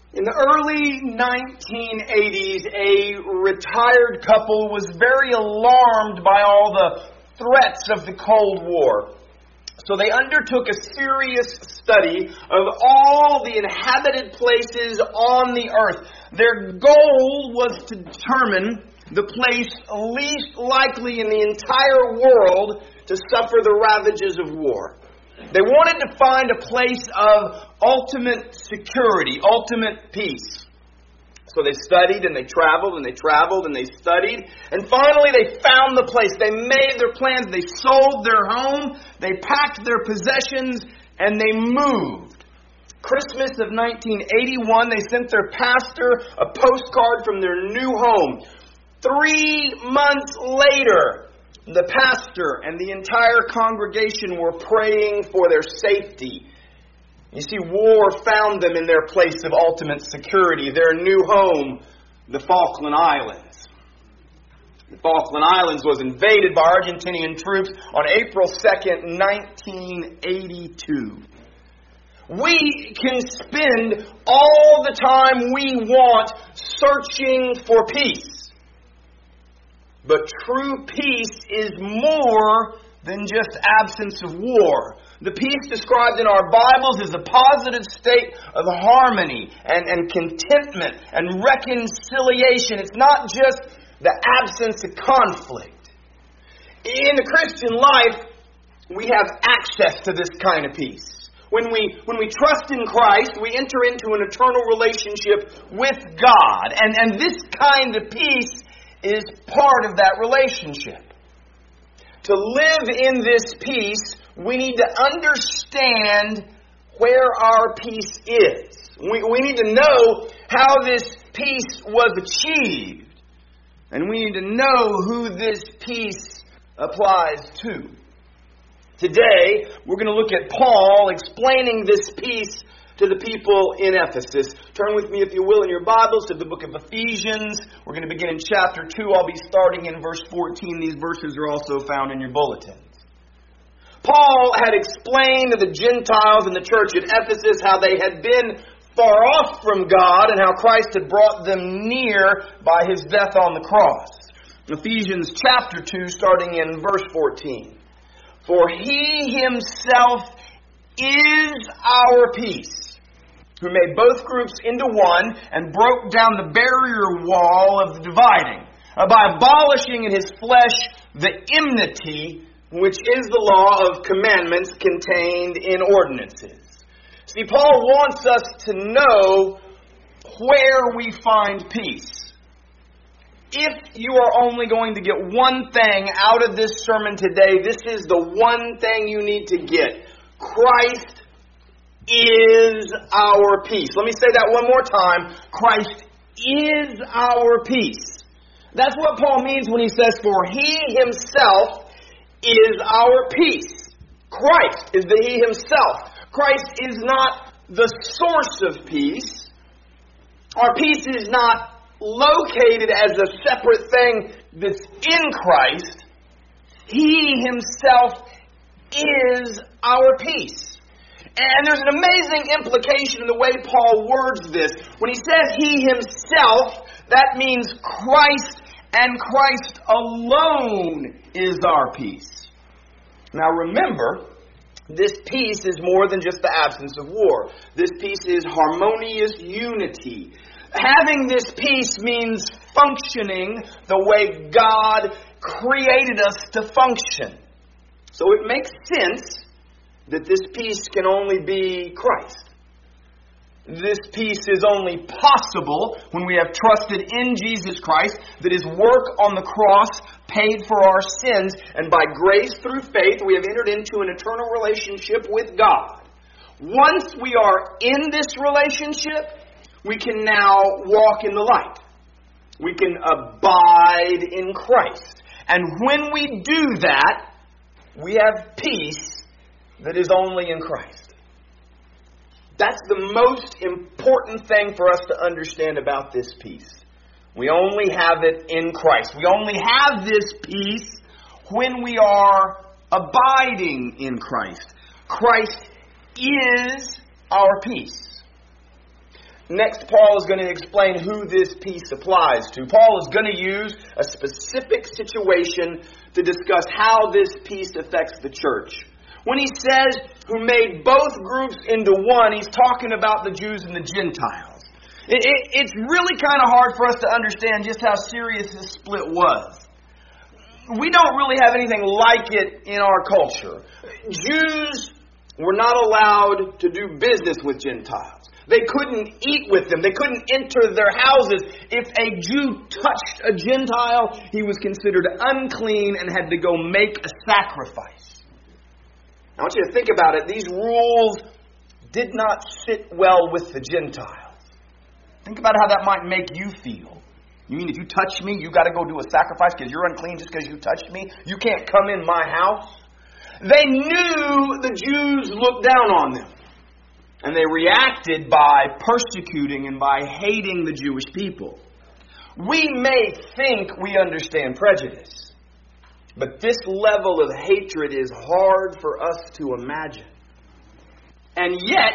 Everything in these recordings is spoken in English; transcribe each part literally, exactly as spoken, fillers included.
In the early nineteen eighties, a retired couple was very alarmed by all the threats of the Cold War. So they undertook a serious study of all the inhabited places on the earth. Their goal was to determine the place least likely in the entire world to suffer the ravages of war. They wanted to find a place of ultimate security, ultimate peace. So they studied and they traveled and they traveled and they studied. And finally they found the place. They made their plans. They sold their home. They packed their possessions and they moved. Christmas of nineteen eighty-one, they sent their pastor a postcard from their new home. Three months later, the pastor and the entire congregation were praying for their safety. You see, war found them in their place of ultimate security, their new home, the Falkland Islands. The Falkland Islands was invaded by Argentinian troops on April second, nineteen eighty-two. We can spend all the time we want searching for peace. But true peace is more than just absence of war. The peace described in our Bibles is a positive state of harmony and, and contentment and reconciliation. It's not just the absence of conflict. In the Christian life, we have access to this kind of peace. When we when we trust in Christ, we enter into an eternal relationship with God. And, and this kind of peace is part of that relationship. To live in this peace, we need to understand where our peace is. We, we need to know how this peace was achieved. And we need to know who this peace applies to. Today, we're going to look at Paul explaining this peace to the people in Ephesus. Turn with me, if you will, in your Bibles to the book of Ephesians. We're going to begin in chapter two. I'll be starting in verse fourteen. These verses are also found in your bulletins. Paul had explained to the Gentiles in the church at Ephesus how they had been far off from God and how Christ had brought them near by His death on the cross. Ephesians chapter two, starting in verse fourteen. For He Himself is our peace, who made both groups into one and broke down the barrier wall of the dividing, uh, by abolishing in His flesh the enmity, which is the law of commandments contained in ordinances. See, Paul wants us to know where we find peace. If you are only going to get one thing out of this sermon today, this is the one thing you need to get. Christ is our peace. Let me say that one more time. Christ is our peace. That's what Paul means when he says, for He Himself is our peace. Christ is the He Himself. Christ is not the source of peace. Our peace is not located as a separate thing that's in Christ. He Himself is our peace. And there's an amazing implication in the way Paul words this. When he says He Himself, that means Christ and Christ alone is our peace. Now remember, this peace is more than just the absence of war. This peace is harmonious unity. Having this peace means functioning the way God created us to function. So it makes sense that this peace can only be Christ. This peace is only possible when we have trusted in Jesus Christ, that His work on the cross paid for our sins, and by grace through faith we have entered into an eternal relationship with God. Once we are in this relationship, we can now walk in the light. We can abide in Christ. And when we do that, we have peace that is only in Christ. That's the most important thing for us to understand about this peace. We only have it in Christ. We only have this peace when we are abiding in Christ. Christ is our peace. next Paul is going to explain who this peace applies to. Paul is going to use a specific situation to discuss how this peace affects the church. When he says, who made both groups into one, he's talking about the Jews and the Gentiles. It, it, it's really kind of hard for us to understand just how serious this split was. We don't really have anything like it in our culture. Jews were not allowed to do business with Gentiles. They couldn't eat with them. They couldn't enter their houses. If a Jew touched a Gentile, he was considered unclean and had to go make a sacrifice. I want you to think about it. These rules did not sit well with the Gentiles. Think about how that might make you feel. You mean if you touch me, you got to go do a sacrifice because you're unclean just because you touched me? You can't come in my house? They knew the Jews looked down on them. And they reacted by persecuting and by hating the Jewish people. We may think we understand prejudice. But this level of hatred is hard for us to imagine. And yet,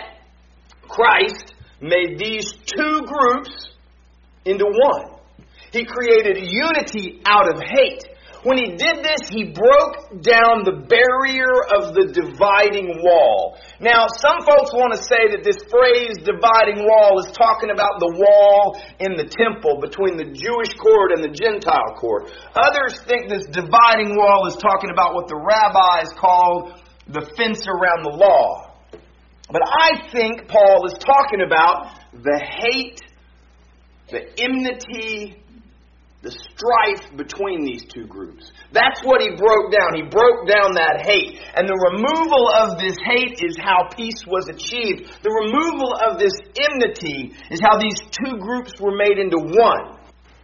Christ made these two groups into one. He created unity out of hate. When he did this, he broke down the barrier of the dividing wall. Now, some folks want to say that this phrase, dividing wall, is talking about the wall in the temple between the Jewish court and the Gentile court. Others think this dividing wall is talking about what the rabbis called the fence around the law. But I think Paul is talking about the hate, the enmity, the strife between these two groups. That's what he broke down. He broke down that hate. And the removal of this hate is how peace was achieved. The removal of this enmity is how these two groups were made into one.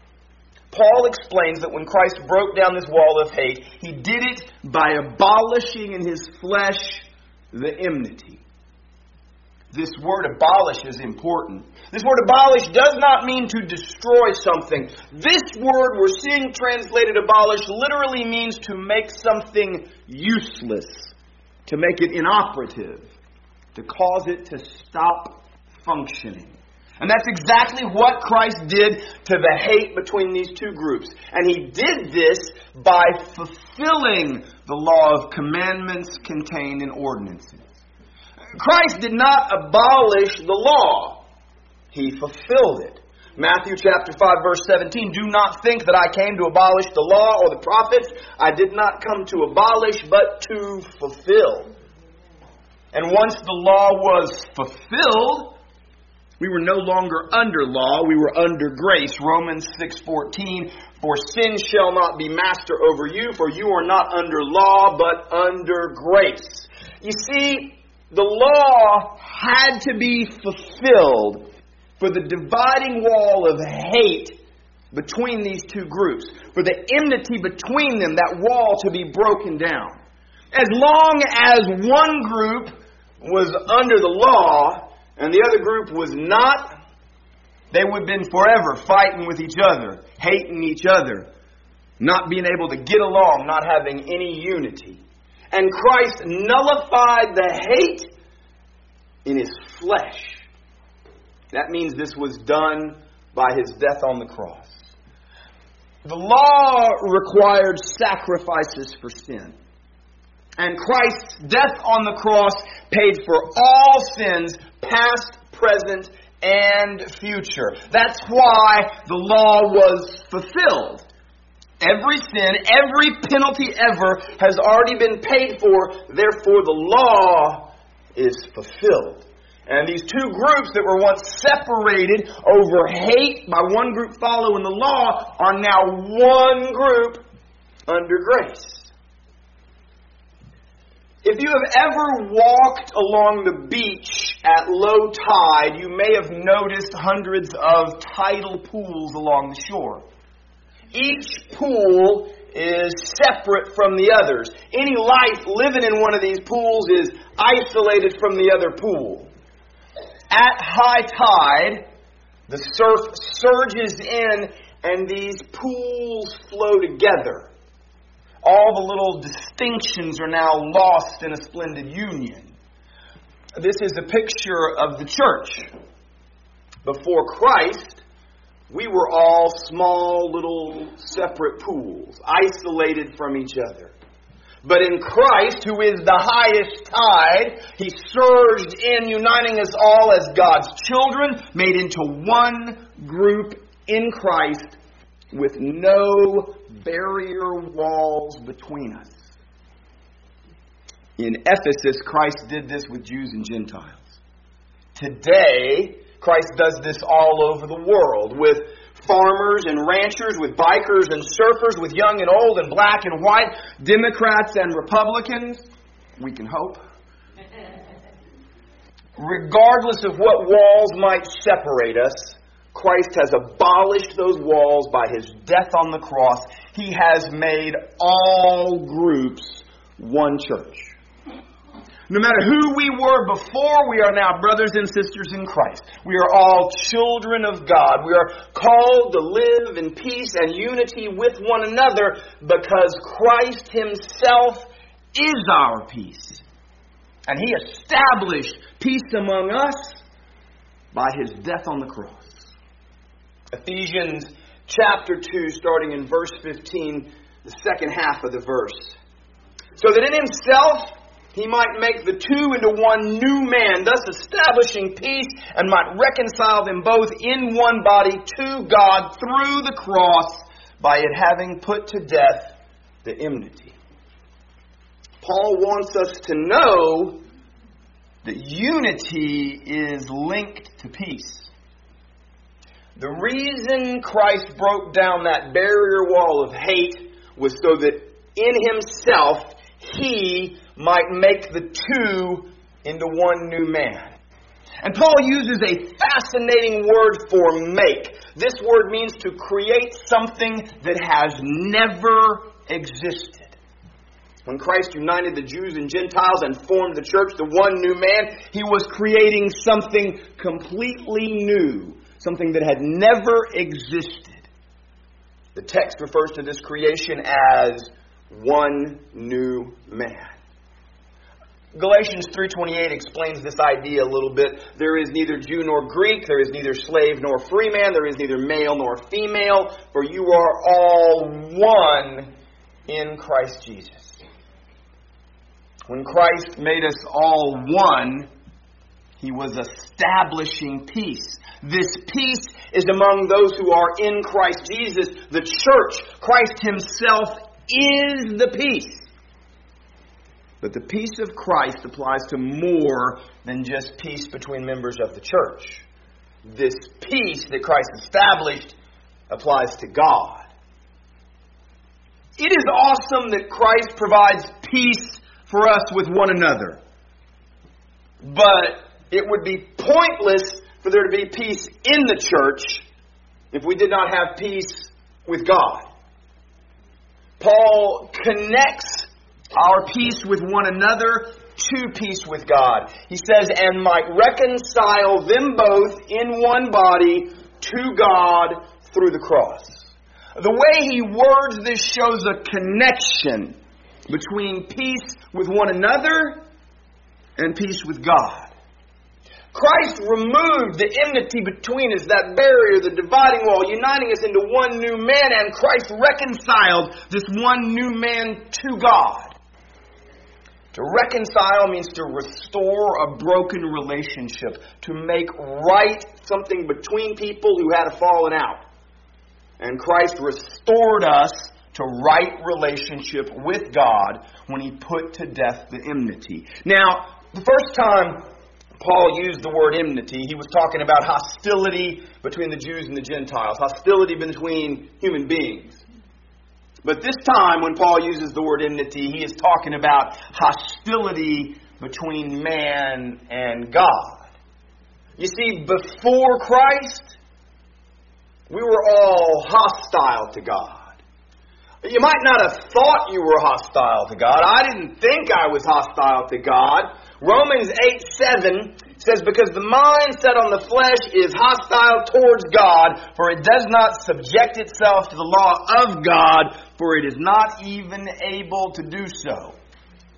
Paul explains that when Christ broke down this wall of hate, he did it by abolishing in his flesh the enmity. This word abolish is important. This word abolish does not mean to destroy something. This word we're seeing translated abolish literally means to make something useless, to make it inoperative, to cause it to stop functioning. And that's exactly what Christ did to the hate between these two groups. And he did this by fulfilling the law of commandments contained in ordinances. Christ did not abolish the law. He fulfilled it. Matthew chapter five, verse seventeen, do not think that I came to abolish the law or the prophets. I did not come to abolish, but to fulfill. And once the law was fulfilled, we were no longer under law, we were under grace. Romans six fourteen, for sin shall not be master over you, for you are not under law, but under grace. You see, the law had to be fulfilled for the dividing wall of hate between these two groups, for the enmity between them, that wall to be broken down. As long as one group was under the law and the other group was not, they would have been forever fighting with each other, hating each other, not being able to get along, not having any unity. And Christ nullified the hate in his flesh. That means this was done by his death on the cross. The law required sacrifices for sin. And Christ's death on the cross paid for all sins, past, present, and future. That's why the law was fulfilled. Every sin, every penalty ever has already been paid for. Therefore, the law is fulfilled. And these two groups that were once separated over hate by one group following the law are now one group under grace. If you have ever walked along the beach at low tide, you may have noticed hundreds of tidal pools along the shore. Each pool is separate from the others. Any life living in one of these pools is isolated from the other pool. At high tide, the surf surges in and these pools flow together. All the little distinctions are now lost in a splendid union. This is a picture of the church. Before Christ, we were all small little separate pools, isolated from each other. But in Christ, who is the highest tide, He surged in, uniting us all as God's children, made into one group in Christ with no barrier walls between us. In Ephesus, Christ did this with Jews and Gentiles. Today, Christ does this all over the world with farmers and ranchers, with bikers and surfers, with young and old and black and white, Democrats and Republicans. We can hope. Regardless of what walls might separate us, Christ has abolished those walls by His death on the cross. He has made all groups one church. No matter who we were before, we are now brothers and sisters in Christ. We are all children of God. We are called to live in peace and unity with one another because Christ Himself is our peace. And He established peace among us by His death on the cross. Ephesians chapter two, starting in verse fifteen, the second half of the verse. So that in Himself He might make the two into one new man, thus establishing peace, and might reconcile them both in one body to God through the cross, by it having put to death the enmity. Paul wants us to know that unity is linked to peace. The reason Christ broke down that barrier wall of hate was so that in Himself He might make the two into one new man. And Paul uses a fascinating word for make. This word means to create something that has never existed. When Christ united the Jews and Gentiles and formed the church, the one new man, He was creating something completely new, something that had never existed. The text refers to this creation as one new man. Galatians three twenty-eight explains this idea a little bit. There is neither Jew nor Greek, there is neither slave nor free man, there is neither male nor female, for you are all one in Christ Jesus. When Christ made us all one, He was establishing peace. This peace is among those who are in Christ Jesus, the church. Christ Himself is the peace. But the peace of Christ applies to more than just peace between members of the church. This peace that Christ established applies to God. It is awesome that Christ provides peace for us with one another. But it would be pointless for there to be peace in the church if we did not have peace with God. Paul connects our peace with one another to peace with God. He says, and might reconcile them both in one body to God through the cross. The way he words this shows a connection between peace with one another and peace with God. Christ removed the enmity between us, that barrier, the dividing wall, uniting us into one new man, and Christ reconciled this one new man to God. To reconcile means to restore a broken relationship, to make right something between people who had fallen out. And Christ restored us to right relationship with God when He put to death the enmity. Now, the first time Paul used the word enmity, he was talking about hostility between the Jews and the Gentiles, hostility between human beings. But this time when Paul uses the word enmity, he is talking about hostility between man and God. You see, before Christ, we were all hostile to God. You might not have thought you were hostile to God. I didn't think I was hostile to God. Romans eight seven says, because the mind set on the flesh is hostile towards God, for it does not subject itself to the law of God, for it is not even able to do so.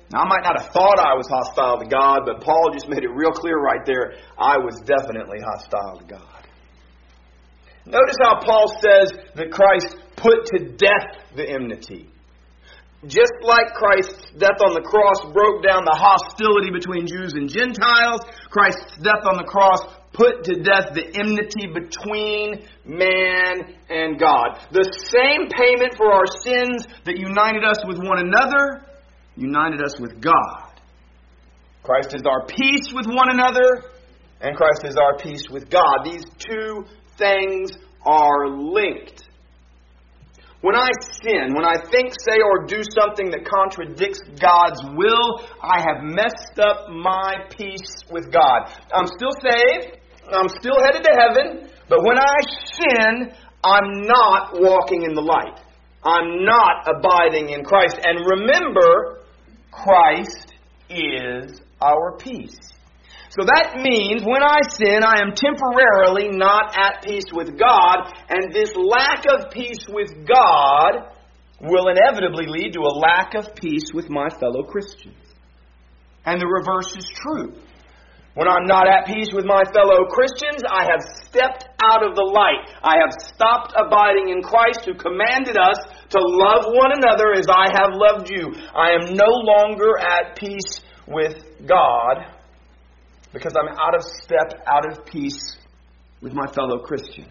Now, I might not have thought I was hostile to God, but Paul just made it real clear right there. I was definitely hostile to God. Notice how Paul says that Christ put to death the enmity. Just like Christ's death on the cross broke down the hostility between Jews and Gentiles, Christ's death on the cross put to death the enmity between man and God. The same payment for our sins that united us with one another, united us with God. Christ is our peace with one another, and Christ is our peace with God. These two things are linked. When I sin, when I think, say, or do something that contradicts God's will, I have messed up my peace with God. I'm still saved. I'm still headed to heaven. But when I sin, I'm not walking in the light. I'm not abiding in Christ. And remember, Christ is our peace. So that means when I sin, I am temporarily not at peace with God, and this lack of peace with God will inevitably lead to a lack of peace with my fellow Christians. And the reverse is true. When I'm not at peace with my fellow Christians, I have stepped out of the light. I have stopped abiding in Christ, who commanded us to love one another as I have loved you. I am no longer at peace with God, because I'm out of step, out of peace with my fellow Christians.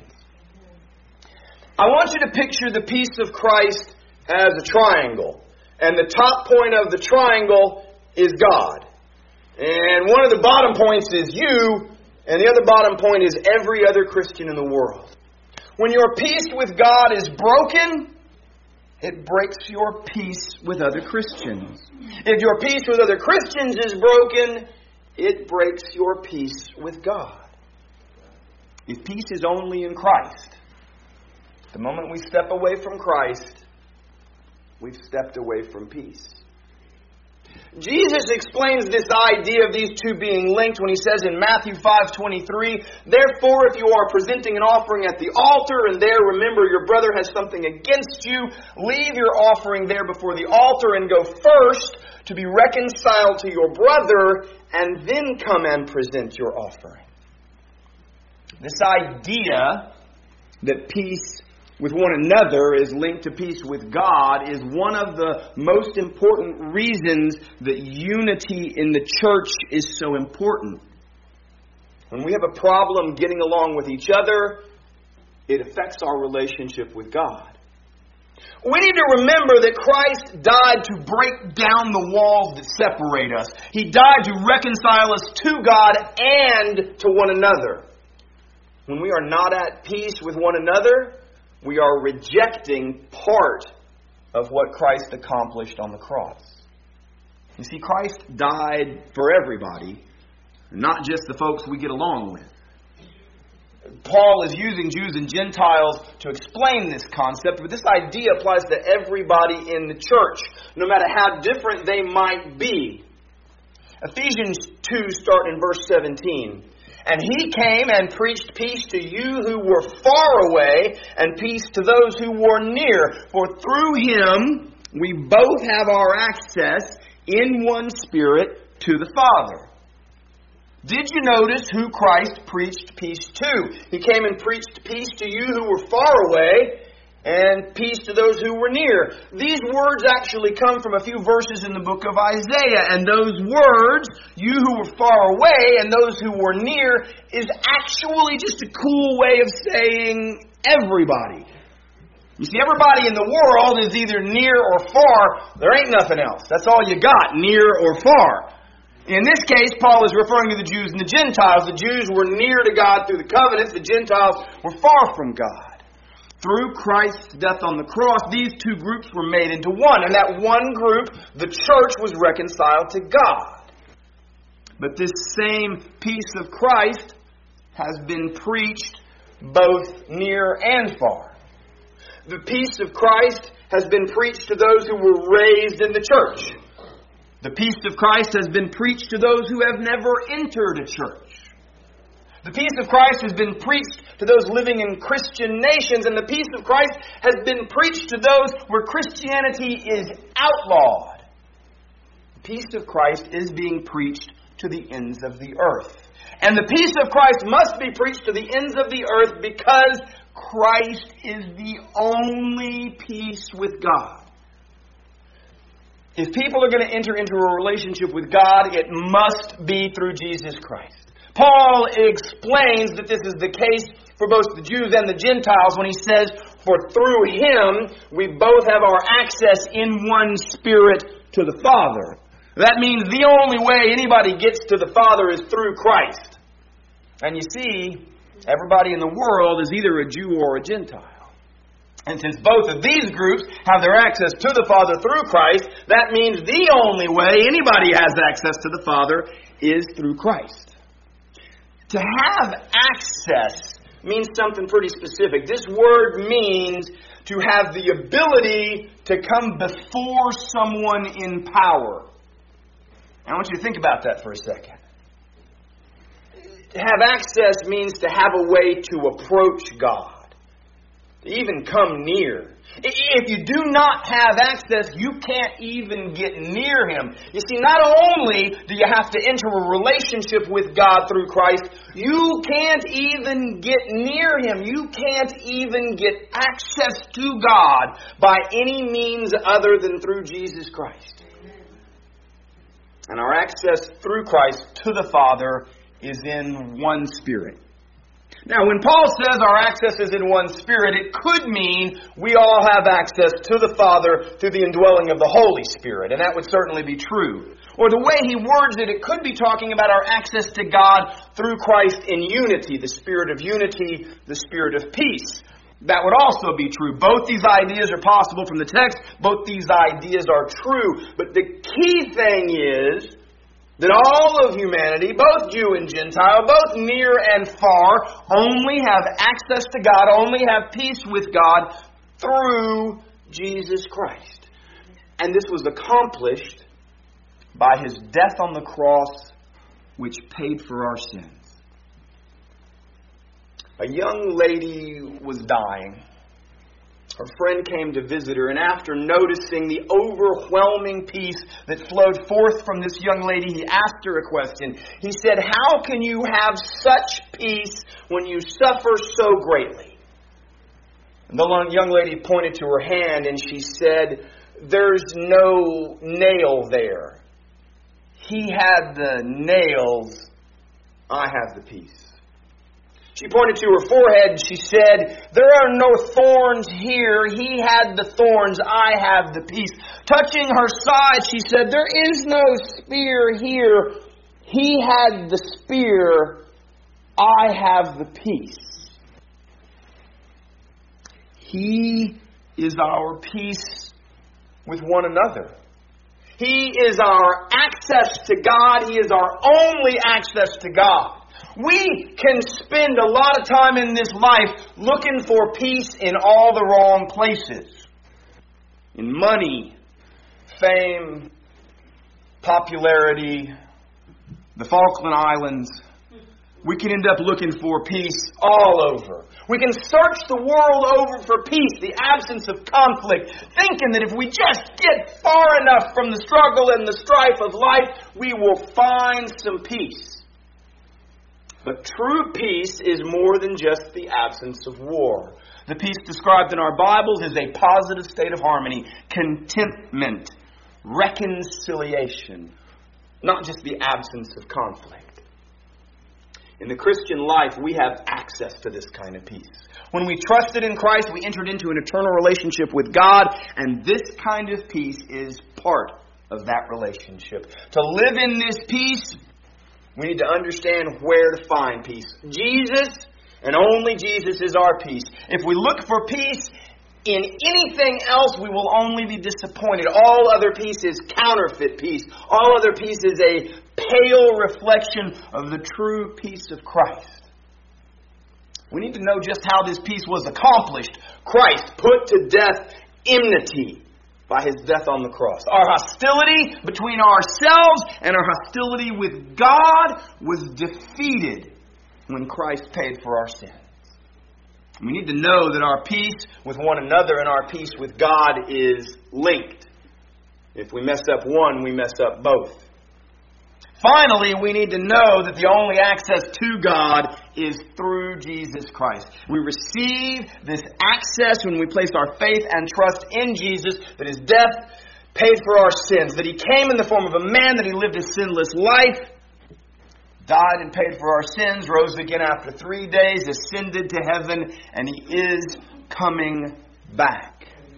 I want you to picture the peace of Christ as a triangle. And the top point of the triangle is God. And one of the bottom points is you, and the other bottom point is every other Christian in the world. When your peace with God is broken, it breaks your peace with other Christians. If your peace with other Christians is broken, it breaks your peace with God. If peace is only in Christ, the moment we step away from Christ, we've stepped away from peace. Jesus explains this idea of these two being linked when he says in Matthew five twenty-three, "Therefore, if you are presenting an offering at the altar, and there remember your brother has something against you, leave your offering there before the altar and go first to be reconciled to your brother, and then come and present your offering." This idea that peace with one another is linked to peace with God is one of the most important reasons that unity in the church is so important. When we have a problem getting along with each other, it affects our relationship with God. We need to remember that Christ died to break down the walls that separate us. He died to reconcile us to God and to one another. When we are not at peace with one another, we are rejecting part of what Christ accomplished on the cross. You see, Christ died for everybody, not just the folks we get along with. Paul is using Jews and Gentiles to explain this concept, but this idea applies to everybody in the church, no matter how different they might be. Ephesians two, starting in verse seventeen. "And he came and preached peace to you who were far away, and peace to those who were near. For through him we both have our access in one Spirit to the Father." Did you notice who Christ preached peace to? He came and preached peace to you who were far away, and peace to those who were near. These words actually come from a few verses in the book of Isaiah. And those words, you who were far away and those who were near, is actually just a cool way of saying everybody. You see, everybody in the world is either near or far. There ain't nothing else. That's all you got, near or far. In this case, Paul is referring to the Jews and the Gentiles. The Jews were near to God through the covenants. The Gentiles were far from God. Through Christ's death on the cross, these two groups were made into one. And that one group, the church, was reconciled to God. But this same peace of Christ has been preached both near and far. The peace of Christ has been preached to those who were raised in the church. The peace of Christ has been preached to those who have never entered a church. The peace of Christ has been preached to those living in Christian nations, and the peace of Christ has been preached to those where Christianity is outlawed. The peace of Christ is being preached to the ends of the earth. And the peace of Christ must be preached to the ends of the earth because Christ is the only peace with God. If people are going to enter into a relationship with God, it must be through Jesus Christ. Paul explains that this is the case for both the Jews and the Gentiles when he says, "For through Him we both have our access in one Spirit to the Father." That means the only way anybody gets to the Father is through Christ. And you see, everybody in the world is either a Jew or a Gentile. And since both of these groups have their access to the Father through Christ, that means the only way anybody has access to the Father is through Christ. To have access means something pretty specific. This word means to have the ability to come before someone in power. I want you to think about that for a second. To have access means to have a way to approach God. To even come near. If you do not have access, you can't even get near Him. You see, not only do you have to enter a relationship with God through Christ, you can't even get near Him. You can't even get access to God by any means other than through Jesus Christ. And our access through Christ to the Father is in one Spirit. Now, when Paul says our access is in one Spirit, it could mean we all have access to the Father through the indwelling of the Holy Spirit, and that would certainly be true. Or the way he words it, it could be talking about our access to God through Christ in unity, the Spirit of unity, the Spirit of peace. That would also be true. Both these ideas are possible from the text. Both these ideas are true. But the key thing is that all of humanity, both Jew and Gentile, both near and far, only have access to God, only have peace with God through Jesus Christ. And this was accomplished by His death on the cross, which paid for our sins. A young lady was dying. Her friend came to visit her, and after noticing the overwhelming peace that flowed forth from this young lady, he asked her a question. He said, "How can you have such peace when you suffer so greatly?" And the young lady pointed to her hand, and she said, "There's no nail there. He had the nails, I have the peace." She pointed to her forehead and she said, "There are no thorns here. He had the thorns. I have the peace." Touching her side, she said, "There is no spear here. He had the spear. I have the peace." He is our peace with one another. He is our access to God. He is our only access to God. We can spend a lot of time in this life looking for peace in all the wrong places. In money, fame, popularity, the Falkland Islands. We can end up looking for peace all over. We can search the world over for peace, the absence of conflict, thinking that if we just get far enough from the struggle and the strife of life, we will find some peace. But true peace is more than just the absence of war. The peace described in our Bibles is a positive state of harmony, contentment, reconciliation, not just the absence of conflict. In the Christian life, we have access to this kind of peace. When we trusted in Christ, we entered into an eternal relationship with God, and this kind of peace is part of that relationship. To live in this peace, we need to understand where to find peace. Jesus, and only Jesus, is our peace. If we look for peace in anything else, we will only be disappointed. All other peace is counterfeit peace. All other peace is a pale reflection of the true peace of Christ. We need to know just how this peace was accomplished. Christ put to death enmity by His death on the cross. Our hostility between ourselves and our hostility with God was defeated when Christ paid for our sins. We need to know that our peace with one another and our peace with God is linked. If we mess up one, we mess up both. Finally, we need to know that the only access to God is through Jesus Christ. We receive this access when we place our faith and trust in Jesus, that His death paid for our sins, that He came in the form of a man, that He lived a sinless life, died and paid for our sins, rose again after three days, ascended to heaven, and He is coming back.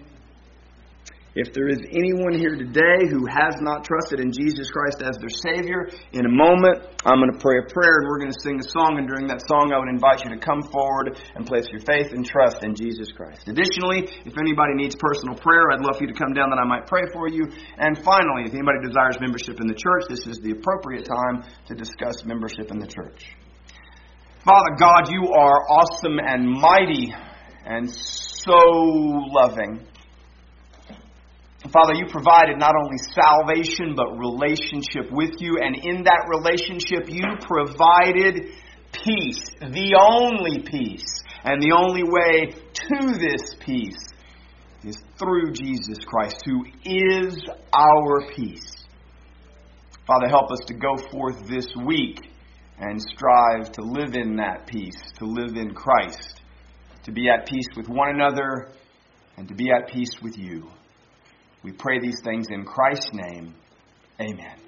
If there is anyone here today who has not trusted in Jesus Christ as their Savior, in a moment I'm going to pray a prayer and we're going to sing a song, and during that song I would invite you to come forward and place your faith and trust in Jesus Christ. Additionally, if anybody needs personal prayer, I'd love for you to come down that I might pray for you. And finally, if anybody desires membership in the church, this is the appropriate time to discuss membership in the church. Father God, You are awesome and mighty and so loving. Father, You provided not only salvation, but relationship with You. And in that relationship, You provided peace, the only peace. And the only way to this peace is through Jesus Christ, who is our peace. Father, help us to go forth this week and strive to live in that peace, to live in Christ, to be at peace with one another, and to be at peace with You. We pray these things in Christ's name. Amen.